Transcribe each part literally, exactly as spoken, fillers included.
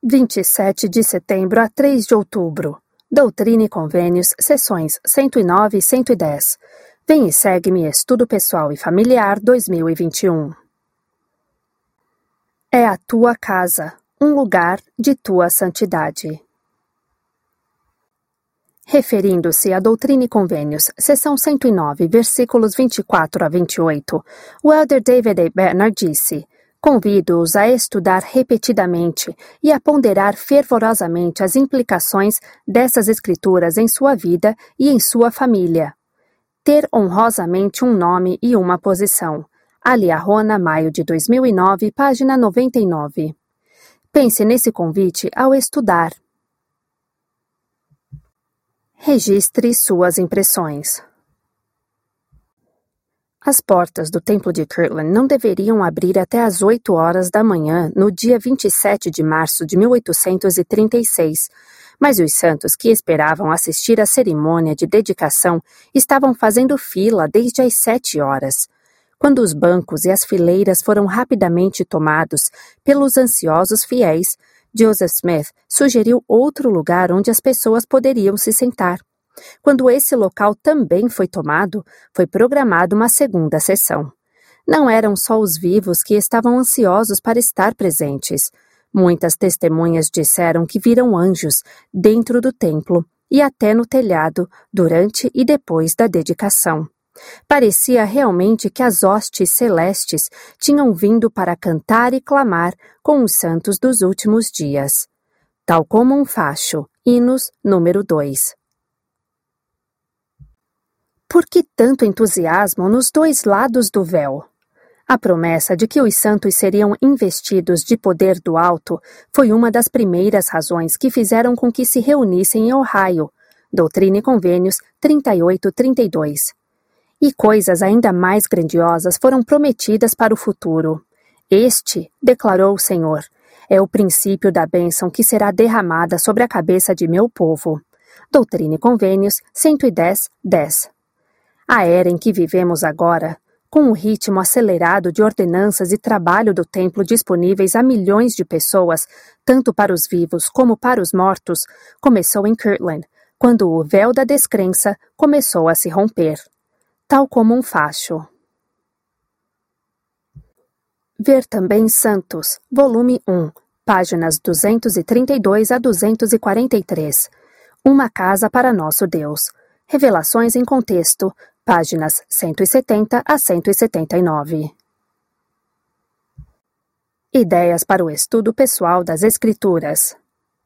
vinte e sete de setembro a três de outubro. Doutrina e Convênios, sessões cento e nove e cento e dez. Vem e segue-me Estudo Pessoal e Familiar dois mil e vinte e um. É a tua casa, um lugar de tua santidade. Referindo-se à Doutrina e Convênios, seção cento e nove, versículos vinte e quatro a vinte e oito, o elder David A. Benner disse: convido-os a estudar repetidamente e a ponderar fervorosamente as implicações dessas escrituras em sua vida e em sua família. Ter honrosamente um nome e uma posição. Aliahona, maio de dois mil e nove, página noventa e nove. Pense nesse convite ao estudar. Registre suas impressões. As portas do Templo de Kirtland não deveriam abrir até às oito horas da manhã, no dia vinte e sete de março de mil oitocentos e trinta e seis, mas os santos que esperavam assistir à cerimônia de dedicação estavam fazendo fila desde as sete horas. Quando os bancos e as fileiras foram rapidamente tomados pelos ansiosos fiéis, Joseph Smith sugeriu outro lugar onde as pessoas poderiam se sentar. Quando esse local também foi tomado, foi programada uma segunda sessão. Não eram só os vivos que estavam ansiosos para estar presentes. Muitas testemunhas disseram que viram anjos dentro do templo e até no telhado durante e depois da dedicação. Parecia realmente que as hostes celestes tinham vindo para cantar e clamar com os santos dos últimos dias. Tal como um facho, Hinos número dois. Por que tanto entusiasmo nos dois lados do véu? A promessa de que os santos seriam investidos de poder do alto foi uma das primeiras razões que fizeram com que se reunissem em Ohio, Doutrina e Convênios trinta e oito trinta e dois. E coisas ainda mais grandiosas foram prometidas para o futuro. Este, declarou o Senhor, é o princípio da bênção que será derramada sobre a cabeça de meu povo. Doutrina e Convênios cento e dez, dez. A era em que vivemos agora, com o ritmo acelerado de ordenanças e trabalho do templo disponíveis a milhões de pessoas, tanto para os vivos como para os mortos, começou em Kirtland, quando o véu da descrença começou a se romper. Tal como um facho. Ver também Santos, volume um, páginas duzentos e trinta e dois a duzentos e quarenta e três. Uma casa para nosso Deus. Revelações em contexto, páginas cento e setenta a cento e setenta e nove. Ideias para o estudo pessoal das Escrituras.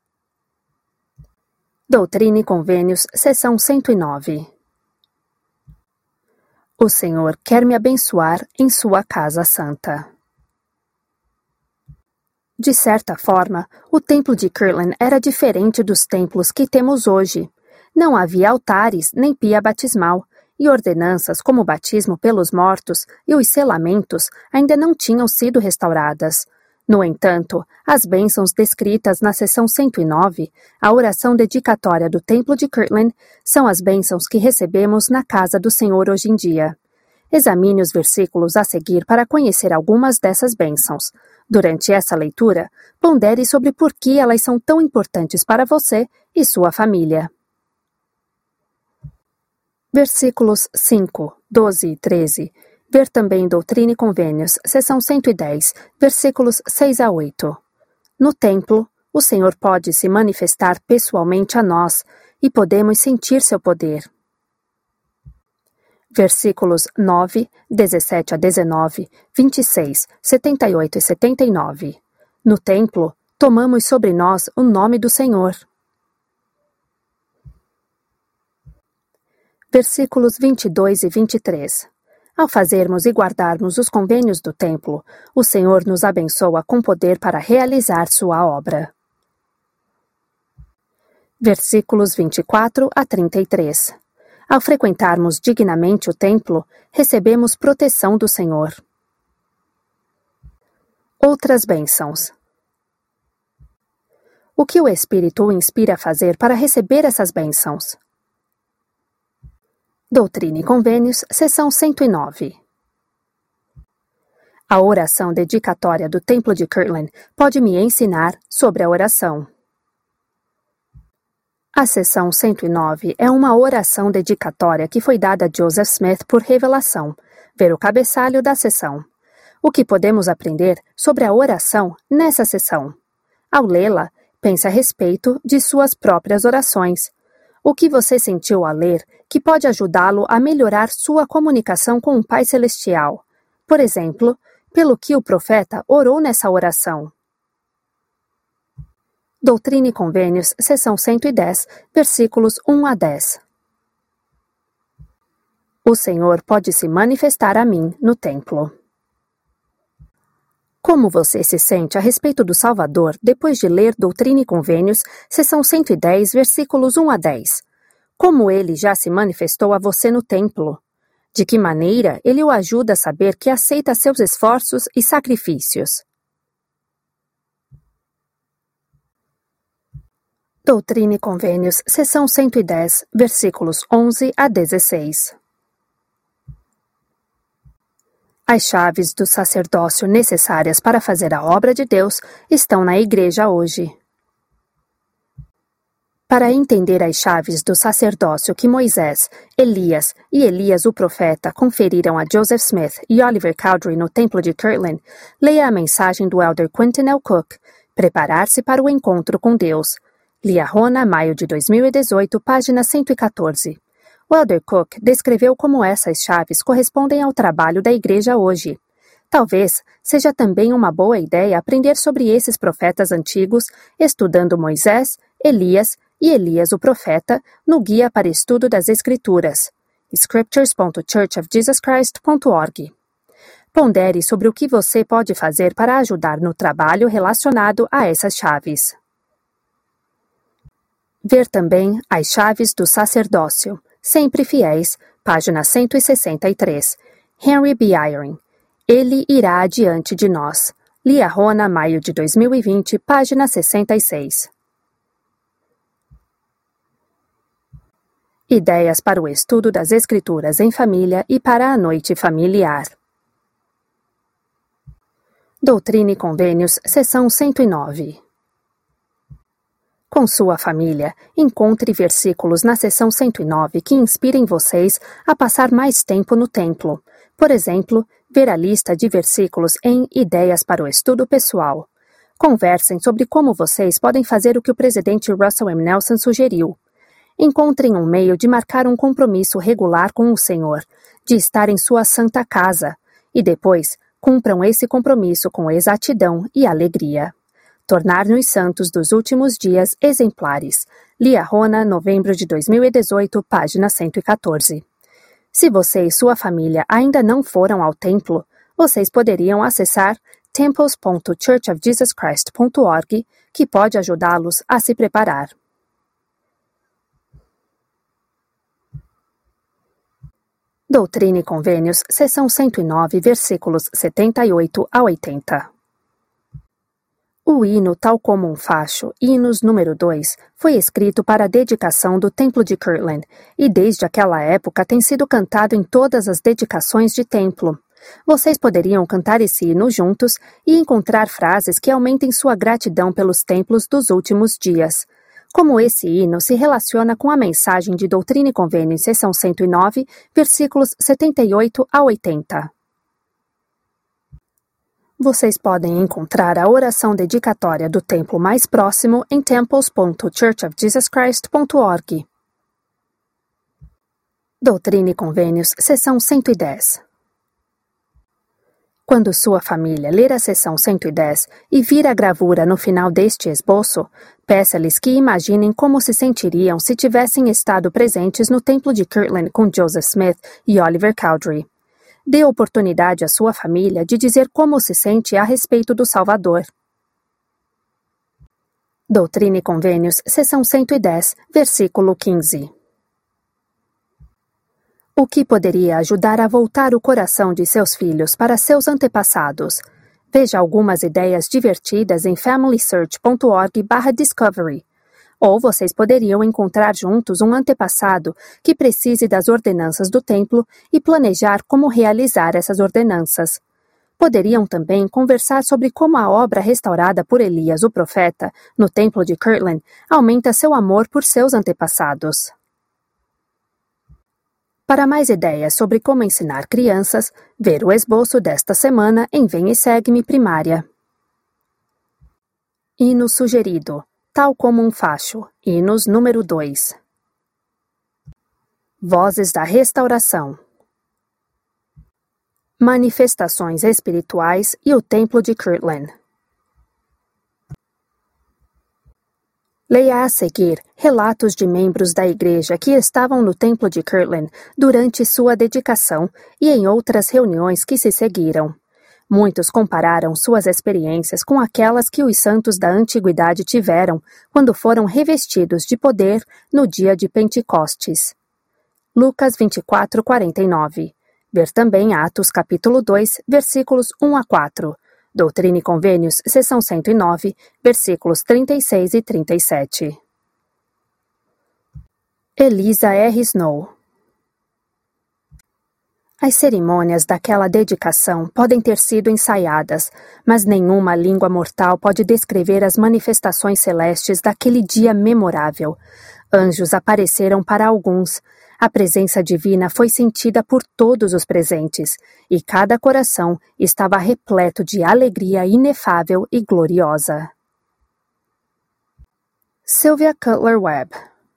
Doutrina e Convênios, seção cento e nove. O Senhor quer me abençoar em sua casa santa. De certa forma, o templo de Kirtland era diferente dos templos que temos hoje. Não havia altares nem pia batismal, e ordenanças como o batismo pelos mortos e os selamentos ainda não tinham sido restauradas. No entanto, as bênçãos descritas na seção cento e nove, a oração dedicatória do Templo de Kirtland, são as bênçãos que recebemos na casa do Senhor hoje em dia. Examine os versículos a seguir para conhecer algumas dessas bênçãos. Durante essa leitura, pondere sobre por que elas são tão importantes para você e sua família. Versículos cinco, doze e treze. Ver também Doutrina e Convênios, seção cento e dez, versículos seis a oito. No templo, o Senhor pode se manifestar pessoalmente a nós e podemos sentir seu poder. Versículos nove, dezessete a dezenove, vinte e seis, setenta e oito e setenta e nove. No templo, tomamos sobre nós o nome do Senhor. Versículos vinte e dois e vinte e três. Ao fazermos e guardarmos os convênios do templo, o Senhor nos abençoa com poder para realizar sua obra. Versículos vinte e quatro a trinta e três. Ao frequentarmos dignamente o templo, recebemos proteção do Senhor. Outras bênçãos. O que o Espírito o inspira a fazer para receber essas bênçãos? Doutrina e Convênios, seção cento e nove. A oração dedicatória do Templo de Kirtland pode me ensinar sobre a oração. A seção cento e nove é uma oração dedicatória que foi dada a Joseph Smith por revelação. Ver o cabeçalho da seção. O que podemos aprender sobre a oração nessa seção? Ao lê-la, pense a respeito de suas próprias orações. O que você sentiu ao ler que pode ajudá-lo a melhorar sua comunicação com o Pai Celestial? Por exemplo, pelo que o profeta orou nessa oração. Doutrina e Convênios, seção cento e dez, versículos um a dez. O Senhor pode se manifestar a mim no templo. Como você se sente a respeito do Salvador depois de ler Doutrina e Convênios, seção cento e dez, versículos um a dez? Como ele já se manifestou a você no templo? De que maneira ele o ajuda a saber que aceita seus esforços e sacrifícios? Doutrina e Convênios, seção cento e dez, versículos onze a dezesseis. As chaves do sacerdócio necessárias para fazer a obra de Deus estão na igreja hoje. Para entender as chaves do sacerdócio que Moisés, Elias e Elias o profeta conferiram a Joseph Smith e Oliver Cowdery no Templo de Kirtland, leia a mensagem do Elder Quentin L. Cook, Preparar-se para o Encontro com Deus. Liahona, maio de dois mil e dezoito, página cento e quatorze. O Elder Cook descreveu como essas chaves correspondem ao trabalho da igreja hoje. Talvez seja também uma boa ideia aprender sobre esses profetas antigos, estudando Moisés, Elias e Elias o profeta no Guia para Estudo das Escrituras, scriptures ponto church of jesus christ ponto org. Pondere sobre o que você pode fazer para ajudar no trabalho relacionado a essas chaves. Ver também as chaves do sacerdócio, sempre fiéis, página cento e sessenta e três. Henry B. Eyring. Ele irá adiante de nós. Liahona, maio de dois mil e vinte, página sessenta e seis. Ideias para o estudo das Escrituras em família e para a noite familiar. Doutrina e Convênios, seção cento e nove. Com sua família, encontre versículos na seção cento e nove que inspirem vocês a passar mais tempo no templo. Por exemplo, ver a lista de versículos em Ideias para o Estudo Pessoal. Conversem sobre como vocês podem fazer o que o presidente Russell M. Nelson sugeriu. Encontrem um meio de marcar um compromisso regular com o Senhor, de estar em sua santa casa, e depois cumpram esse compromisso com exatidão e alegria. Tornar-nos santos dos últimos dias exemplares. Liahona, novembro de dois mil e dezoito, página cento e quatorze. Se você e sua família ainda não foram ao templo, vocês poderiam acessar temples ponto church of jesus christ ponto org, que pode ajudá-los a se preparar. Doutrina e Convênios, seção cento e nove, versículos setenta e oito a oitenta. O hino Tal Como um Facho, Hinos número dois, foi escrito para a dedicação do Templo de Kirtland e desde aquela época tem sido cantado em todas as dedicações de templo. Vocês poderiam cantar esse hino juntos e encontrar frases que aumentem sua gratidão pelos templos dos últimos dias. Como esse hino se relaciona com a mensagem de Doutrina e Convênios, seção cento e nove, versículos setenta e oito a oitenta. Vocês podem encontrar a oração dedicatória do templo mais próximo em temples ponto church of jesus christ ponto org. Doutrina e Convênios, seção cento e dez. Quando sua família ler a seção cento e dez e vir a gravura no final deste esboço, peça-lhes que imaginem como se sentiriam se tivessem estado presentes no templo de Kirtland com Joseph Smith e Oliver Cowdery. Dê oportunidade à sua família de dizer como se sente a respeito do Salvador. Doutrina e Convênios, seção cento e dez, versículo quinze. O que poderia ajudar a voltar o coração de seus filhos para seus antepassados? Veja algumas ideias divertidas em family search ponto org barra discovery. Ou vocês poderiam encontrar juntos um antepassado que precise das ordenanças do templo e planejar como realizar essas ordenanças. Poderiam também conversar sobre como a obra restaurada por Elias, o profeta, no templo de Kirtland, aumenta seu amor por seus antepassados. Para mais ideias sobre como ensinar crianças, ver o esboço desta semana em Vem e Segue-me Primária. Hino sugerido, tal como um facho, hinos número dois. Vozes da Restauração. Manifestações espirituais e o Templo de Kirtland. Leia a seguir relatos de membros da igreja que estavam no Templo de Kirtland durante sua dedicação e em outras reuniões que se seguiram. Muitos compararam suas experiências com aquelas que os santos da antiguidade tiveram quando foram revestidos de poder no dia de Pentecostes. Lucas vinte e quatro, quarenta e nove. Ver também Atos capítulo dois, versículos um a quatro. Doutrina e Convênios, seção cento e nove, versículos trinta e seis e trinta e sete. Eliza R. Snow. As cerimônias daquela dedicação podem ter sido ensaiadas, mas nenhuma língua mortal pode descrever as manifestações celestes daquele dia memorável. Anjos apareceram para alguns. A presença divina foi sentida por todos os presentes, e cada coração estava repleto de alegria inefável e gloriosa. Sylvia Cutler Webb.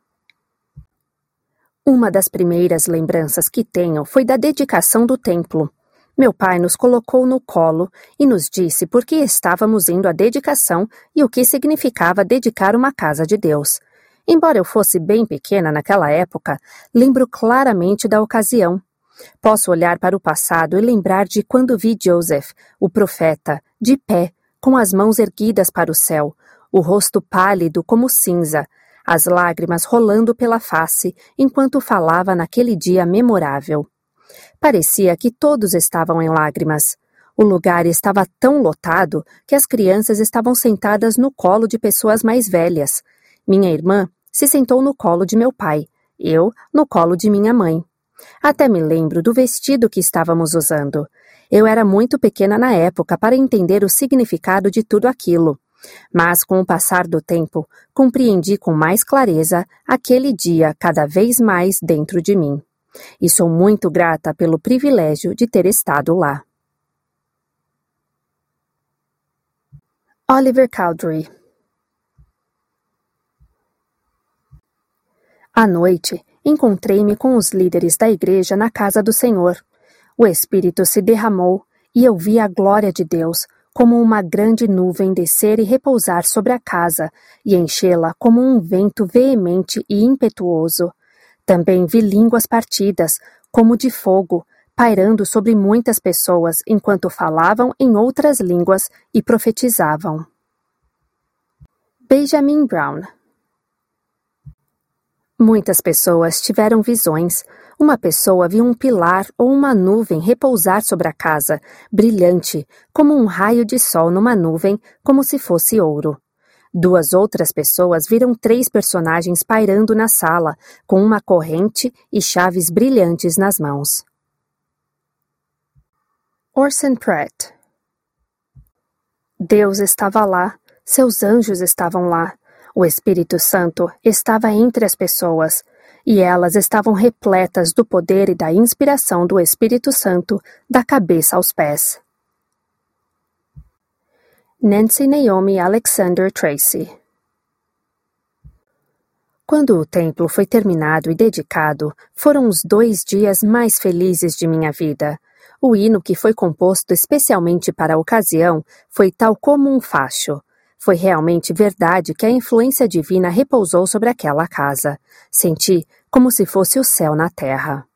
Uma das primeiras lembranças que tenho foi da dedicação do templo. Meu pai nos colocou no colo e nos disse por que estávamos indo à dedicação e o que significava dedicar uma casa de Deus. Embora eu fosse bem pequena naquela época, lembro claramente da ocasião. Posso olhar para o passado e lembrar de quando vi Joseph, o profeta, de pé, com as mãos erguidas para o céu, o rosto pálido como cinza, as lágrimas rolando pela face enquanto falava naquele dia memorável. Parecia que todos estavam em lágrimas. O lugar estava tão lotado que as crianças estavam sentadas no colo de pessoas mais velhas. Minha irmã se sentou no colo de meu pai, eu no colo de minha mãe. Até me lembro do vestido que estávamos usando. Eu era muito pequena na época para entender o significado de tudo aquilo. Mas, com o passar do tempo, compreendi com mais clareza aquele dia cada vez mais dentro de mim. E sou muito grata pelo privilégio de ter estado lá. Oliver Cowdery. À noite, encontrei-me com os líderes da igreja na casa do Senhor. O Espírito se derramou e eu vi a glória de Deus como uma grande nuvem descer e repousar sobre a casa e enchê-la como um vento veemente e impetuoso. Também vi línguas partidas, como de fogo, pairando sobre muitas pessoas enquanto falavam em outras línguas e profetizavam. Benjamin Brown. Muitas pessoas tiveram visões. Uma pessoa viu um pilar ou uma nuvem repousar sobre a casa, brilhante, como um raio de sol numa nuvem, como se fosse ouro. Duas outras pessoas viram três personagens pairando na sala, com uma corrente e chaves brilhantes nas mãos. Orson Pratt. Deus estava lá, seus anjos estavam lá. O Espírito Santo estava entre as pessoas, e elas estavam repletas do poder e da inspiração do Espírito Santo, da cabeça aos pés. Nancy Naomi Alexander Tracy. Quando o templo foi terminado e dedicado, foram os dois dias mais felizes de minha vida. O hino que foi composto especialmente para a ocasião foi tal como um facho. Foi realmente verdade que a influência divina repousou sobre aquela casa. Senti como se fosse o céu na terra.